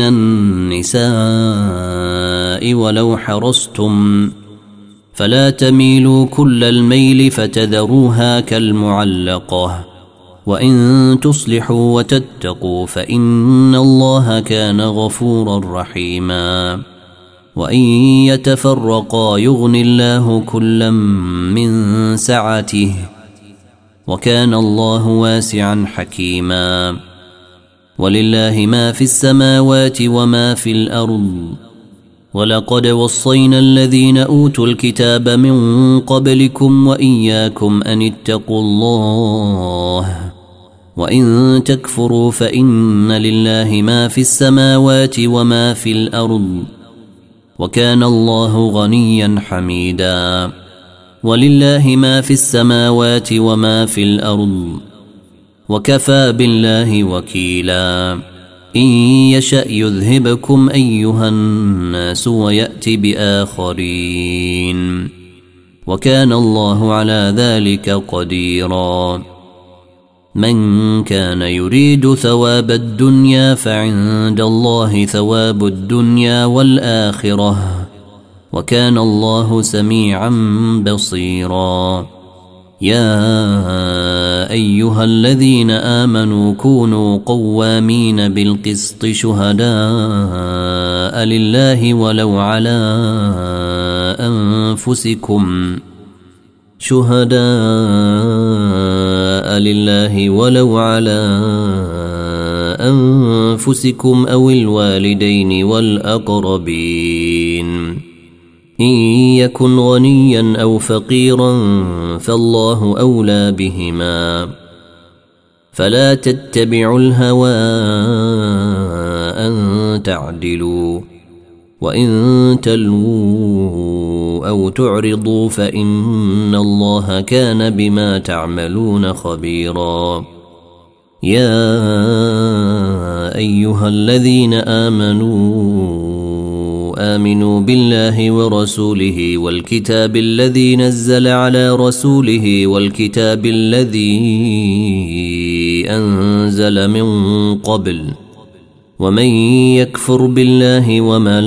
النساء ولو حرصتم فلا تميلوا كل الميل فتذروها كالمعلقة وإن تصلحوا وتتقوا فإن الله كان غفورا رحيما وإن يتفرقا يغن الله كلا من سعته وكان الله واسعا حكيما ولله ما في السماوات وما في الأرض ولقد وصينا الذين أوتوا الكتاب من قبلكم وإياكم أن اتقوا الله وإن تكفروا فإن لله ما في السماوات وما في الأرض وكان الله غنيا حميدا ولله ما في السماوات وما في الأرض وكفى بالله وكيلا إن يشأ يذهبكم أيها الناس ويأتي بآخرين وكان الله على ذلك قديرا من كان يريد ثواب الدنيا فعند الله ثواب الدنيا والآخرة وكان الله سميعا بصيرا. يا أيها الذين آمنوا كونوا قوامين بالقسط شهداء لله ولو على أنفسكم أو الوالدين والأقربين إن يكن غنيا أو فقيرا فالله أولى بهما فلا تتبعوا الهوى أن تعدلوا وإن تلووا أو تعرضوا فإن الله كان بما تعملون خبيرا. يا أيها الذين آمنوا بالله ورسوله والكتاب الذي نزل على رسوله والكتاب الذي أنزل من قبل ومن يكفر بالله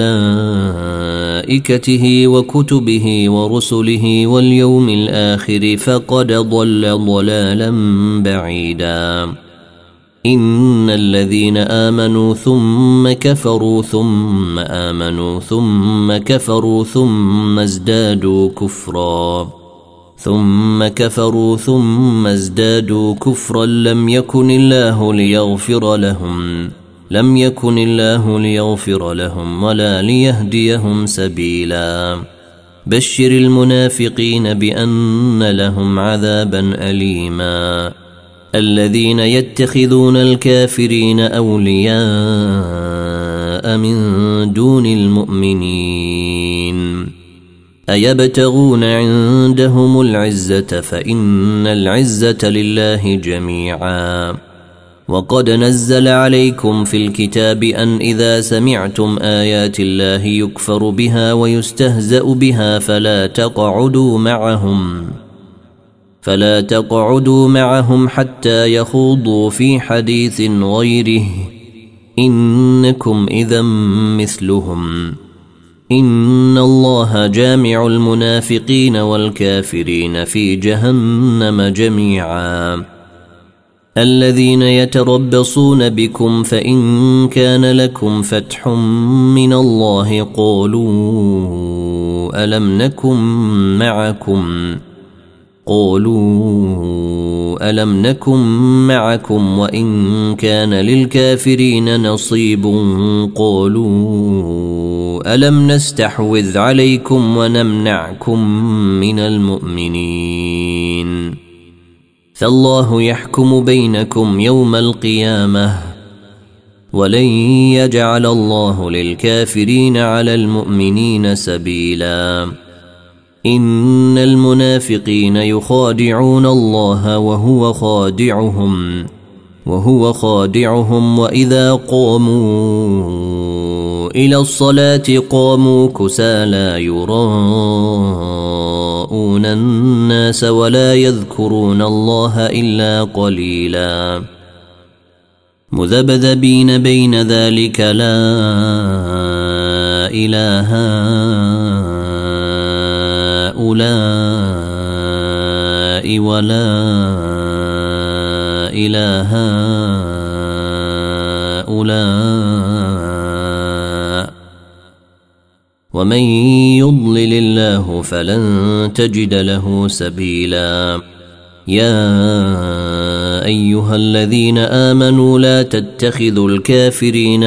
وملائكته وكتبه ورسله واليوم الآخر فقد ضل ضلالا بعيدا. إن الذين آمنوا ثم كفروا ثم آمنوا ثم كفروا ثم ازدادوا كفرا لم يكن الله ليغفر لهم ولا ليهديهم سبيلا. بشر المنافقين بأن لهم عذابا أليما. الذين يتخذون الكافرين أولياء من دون المؤمنين أيبتغون عندهم العزة فإن العزة لله جميعا. وقد نزل عليكم في الكتاب أن إذا سمعتم آيات الله يكفر بها ويستهزأ بها فلا تقعدوا معهم حتى يخوضوا في حديث غيره إنكم إذا مثلهم. إن الله جامع المنافقين والكافرين في جهنم جميعا. الذين يتربصون بكم فإن كان لكم فتح من الله قالوا ألم نكن معكم وإن كان للكافرين نصيب قالوا ألم نستحوذ عليكم ونمنعكم من المؤمنين فالله يحكم بينكم يوم القيامة ولن يجعل الله للكافرين على المؤمنين سبيلا. إن المنافقين يخادعون الله وهو خادعهم وإذا قاموا إلى الصلاة قاموا كسالى يراءون الناس ولا يذكرون الله إلا قليلا. مذبذبين بين ذلك لا إله هؤلاء ولا إله هؤلاء ومن يضلل الله فلن تجد له سبيلا. يا أيها الذين آمنوا لا تتخذوا الكافرين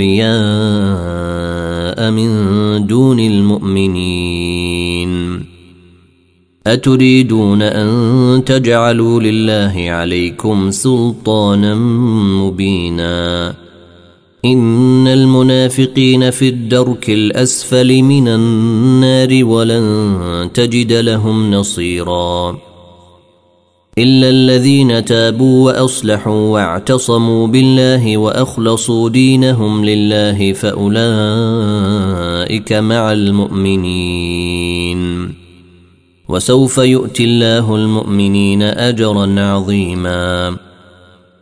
أولياء من دون المؤمنين أتريدون أن تجعلوا لله عليكم سلطانا مبينا. إن المنافقين في الدرك الأسفل من النار ولن تجد لهم نصيرا إلا الذين تابوا وأصلحوا واعتصموا بالله وأخلصوا دينهم لله فأولئك مع المؤمنين وسوف يؤتي الله المؤمنين أجرا عظيما.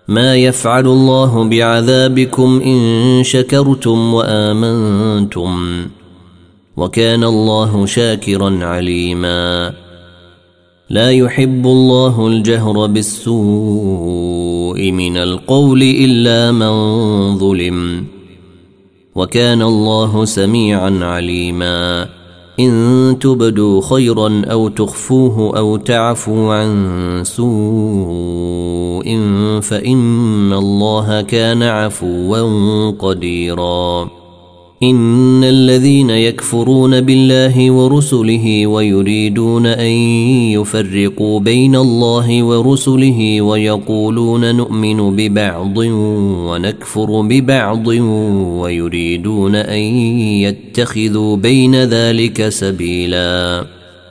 ما يفعل الله بعذابكم إن شكرتم وآمنتم وكان الله شاكرا عليما لا يحب الله الجهر بالسوء من القول إلا من ظلم وكان الله سميعا عليما إن تبدوا خيرا أو تخفوه أو تعفوا عن سوء فإن الله كان عفوا قديرا إن الذين يكفرون بالله ورسله ويريدون أن يفرقوا بين الله ورسله ويقولون نؤمن ببعض ونكفر ببعض ويريدون أن يتخذوا بين ذلك سبيلا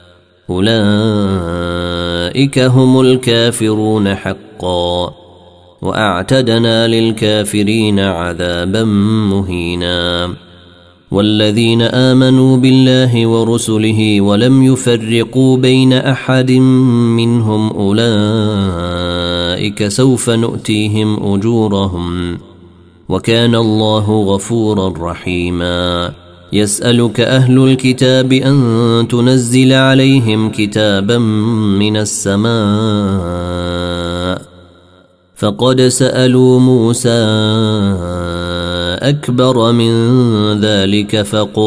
أولئك هم الكافرون حقا وأعتدنا للكافرين عذابا مهينا والذين آمنوا بالله ورسله ولم يفرقوا بين أحد منهم أولئك سوف نؤتيهم أجورهم وكان الله غفورا رحيما يسألك أهل الكتاب أن تنزل عليهم كتابا من السماء فقد سألوا موسى أكبر من ذلك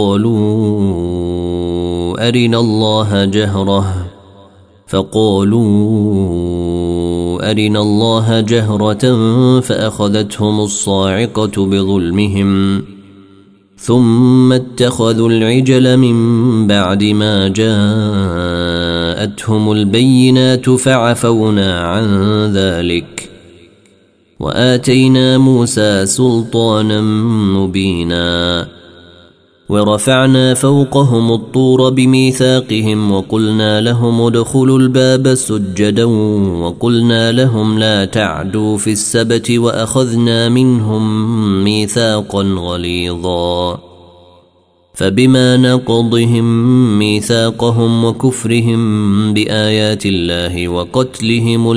فقالوا أرنا الله جهرة فأخذتهم الصاعقة بظلمهم ثم اتخذوا العجل من بعد ما جاءتهم البينات فعفونا عن ذلك وآتينا موسى سلطانا مبينا ورفعنا فوقهم الطور بميثاقهم وقلنا لهم ادخلوا الباب سجدا وقلنا لهم لا تعدوا في السبت وأخذنا منهم ميثاقا غليظا فبما نقضهم ميثاقهم وكفرهم بآيات الله وقتلهم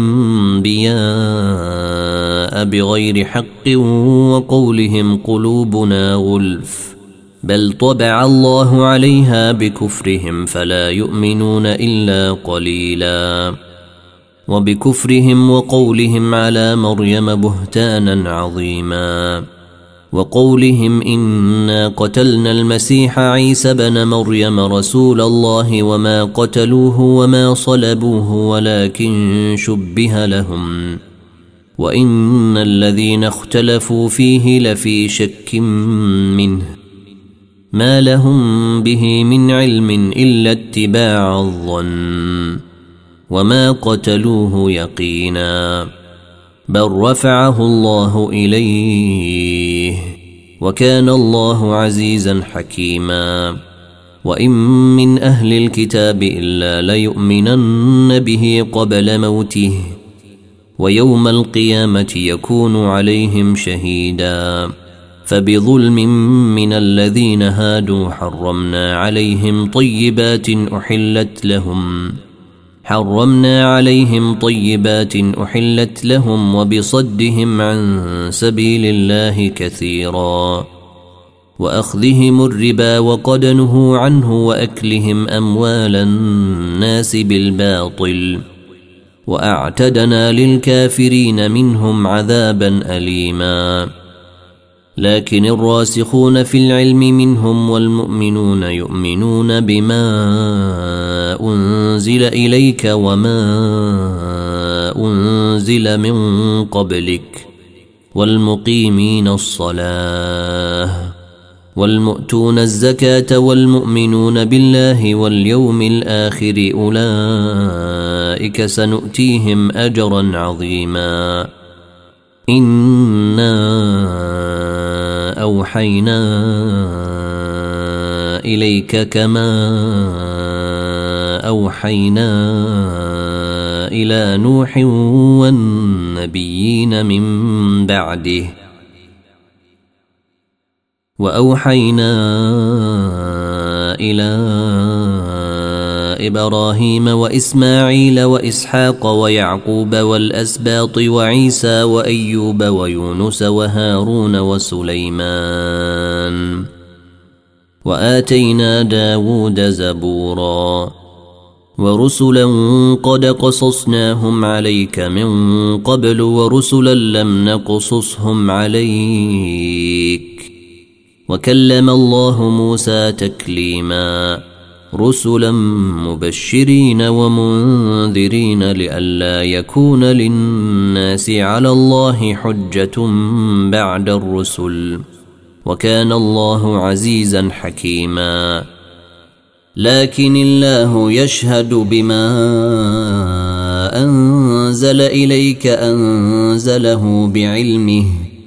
الأنبياء بغير حق وقولهم قلوبنا غلف بل طبع الله عليها بكفرهم فلا يؤمنون إلا قليلا وبكفرهم وقولهم على مريم بهتانا عظيما وقولهم إنا قتلنا المسيح عيسى بن مريم رسول الله وما قتلوه وما صلبوه ولكن شبه لهم وإن الذين اختلفوا فيه لفي شك منه ما لهم به من علم إلا اتباع الظن وما قتلوه يقينا بل رفعه الله إليه وكان الله عزيزا حكيما وإن من أهل الكتاب إلا ليؤمنن به قبل موته ويوم القيامة يكون عليهم شهيدا فبظلم من الذين هادوا حرمنا عليهم طيبات أحلت لهم وبصدهم عن سبيل الله كثيرا وأخذهم الربا وقد نهوا عنه وأكلهم أموال الناس بالباطل وأعتدنا للكافرين منهم عذابا أليما لكن الراسخون في العلم منهم والمؤمنون يؤمنون بما أنزل إليك وما أنزل من قبلك والمقيمين الصلاة والمؤتون الزكاة والمؤمنون بالله واليوم الآخر أولئك سنؤتيهم أجرا عظيما إنا أوحينا إليك كما أوحينا إلى نوح والنبيين من بعده وأوحينا إلى وإبراهيم وإسماعيل وإسحاق ويعقوب والأسباط وعيسى وأيوب ويونس وهارون وسليمان وآتينا داود زبورا ورسلا قد قصصناهم عليك من قبل ورسلا لم نقصصهم عليك وكلم الله موسى تكليما رسلا مبشرين ومنذرين لئلا يكون للناس على الله حجة بعد الرسل وكان الله عزيزا حكيما لكن الله يشهد بما أنزل إليك أنزله بعلمه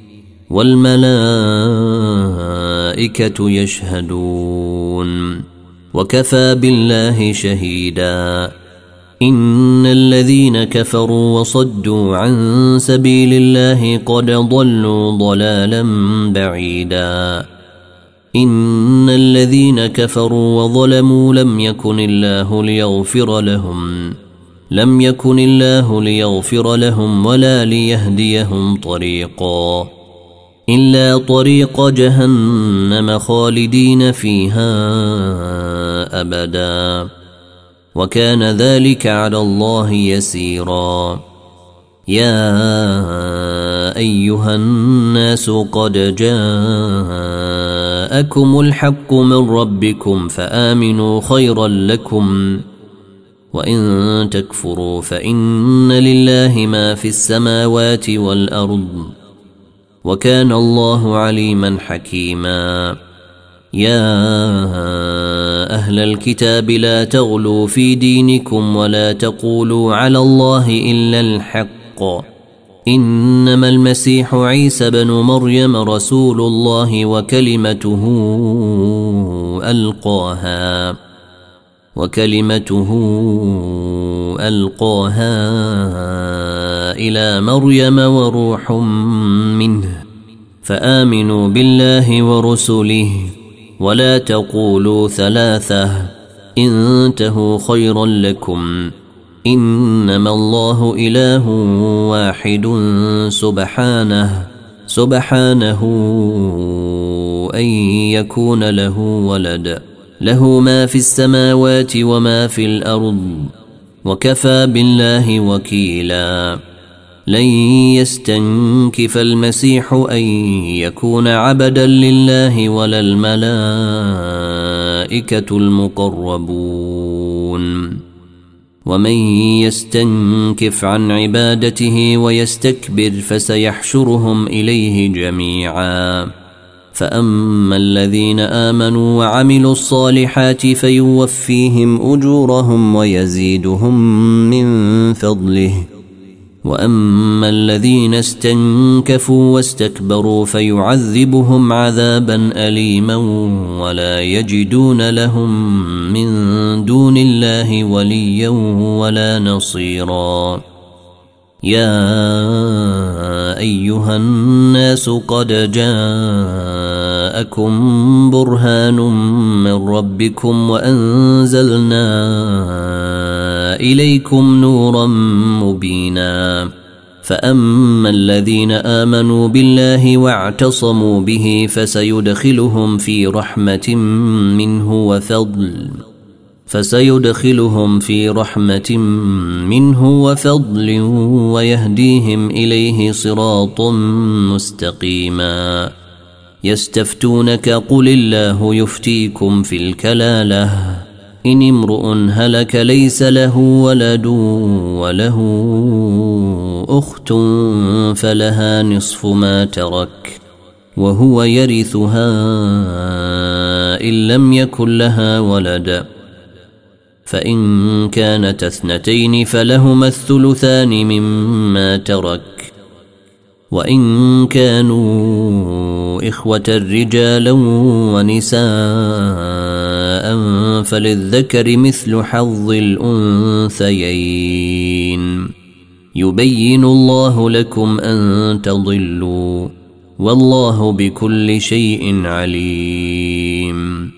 والملائكة يشهدون وكفى بالله شهيدا إن الذين كفروا وصدوا عن سبيل الله قد ضلوا ضلالا بعيدا إن الذين كفروا وظلموا لم يكن الله ليغفر لهم ولا ليهديهم طريقا إلا طريق جهنم خالدين فيها أبدا وكان ذلك على الله يسيرا يا أيها الناس قد جاءكم الحق من ربكم فآمنوا خيرا لكم وإن تكفروا فإن لله ما في السماوات والأرض وكان الله عليما حكيما يا أهل الكتاب لا تغلوا في دينكم ولا تقولوا على الله إلا الحق إنما المسيح عيسى بن مريم رسول الله وكلمته ألقاها إلى مريم وروح منه فآمنوا بالله ورسله ولا تقولوا ثلاثة انتهوا خيرا لكم إنما الله إله واحد سبحانه أن يكون له ولد له ما في السماوات وما في الأرض وكفى بالله وكيلا لن يستنكف المسيح أن يكون عبدا لله ولا الملائكة المقربون ومن يستنكف عن عبادته ويستكبر فسيحشرهم إليه جميعا فأما الذين آمنوا وعملوا الصالحات فيوفيهم أجورهم ويزيدهم من فضله وأما الذين استنكفوا واستكبروا فيعذبهم عذابا أليما ولا يجدون لهم من دون الله وليا ولا نصيرا يا أيها الناس قد جاءكم برهان من ربكم وأنزلنا إليكم نورا مبينا فأما الذين آمنوا بالله واعتصموا به فسيدخلهم في رحمة منه وفضل ويهديهم إليه صراطا مستقيما يستفتونك قل الله يفتيكم في الكلالة إن امرؤ هلك ليس له ولد وله أخت فلها نصف ما ترك وهو يرثها إن لم يكن لها ولد فإن كانت اثنتين فلهما الثلثان مما ترك وإن كانوا إخوة رجالا ونساء فللذكر مثل حظ الأنثيين يبين الله لكم أن تضلوا والله بكل شيء عليم